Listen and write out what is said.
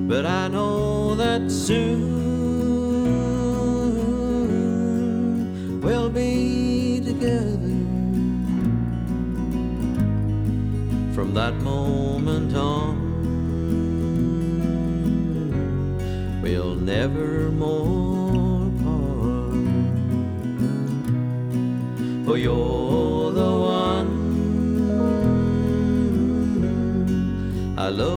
but I know that soon we'll be together. From that moment on, we'll never more part. For you're the one I love.